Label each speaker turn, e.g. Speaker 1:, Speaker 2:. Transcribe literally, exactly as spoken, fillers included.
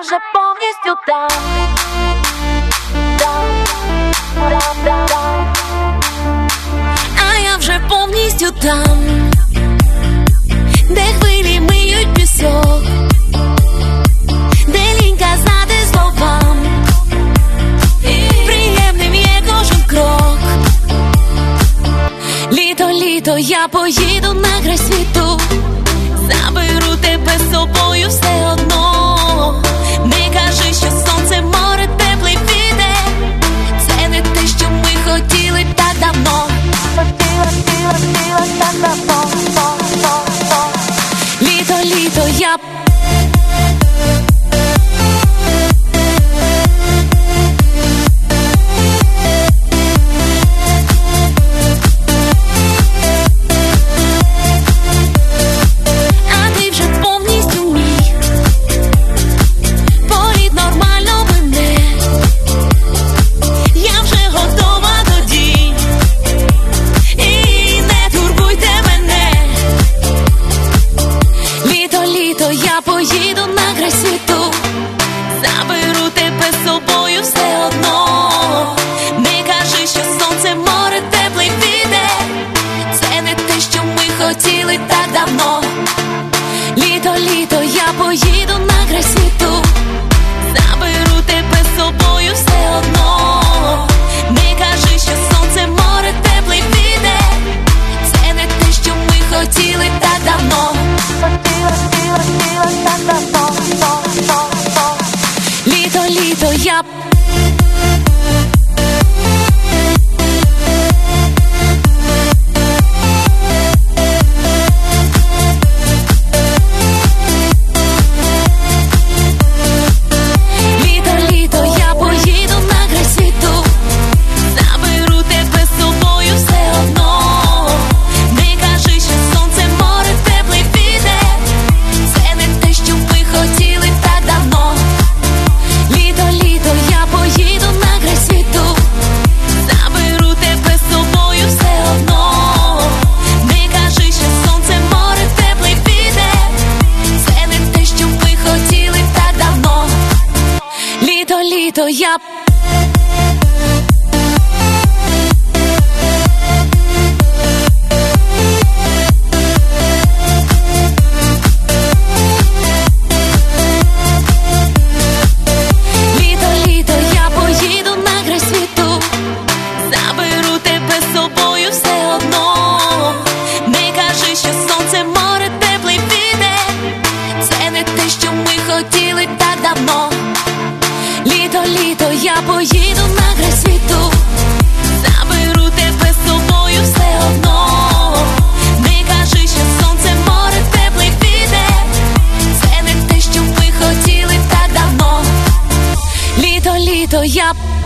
Speaker 1: вже повністю там, там, там, там, там. А я вже повністю там, де хвилі миють пісок, де лінь казати словам, приємним є кожен крок. Літо, літо, я поїду на край світу, заберу тебе з собою все одно. Не кажи, що сонце, море, теплий вітер, це не те, що ми хотіли так давно. Хотіла, хотіла, хотіла так давно. Літо, літо, я я поїду на край світу, заберу тебе з собою все одно. Не кажи, що сонце, море, теплий вітер, це не те, що ми хотіли так давно. Літо, літо, я поїду на край світу, заберу тебе з собою все одно. Не кажи, що сонце, море, теплий вітер, це не те, що ми хотіли так давно. Літо, літо, я літо, я Літо, літо, я поїду на край світу, заберу тебе з собою все одно. Не кажи, що сонце, море, теплий вітер, це не те, що ми хотіли так давно. Літо, літо, я поїду на край світу, заберу тебе з собою все одно. Не кажи, що сонце, море, теплий вітер, це не те, що ми хотіли так давно. Літо, літо, я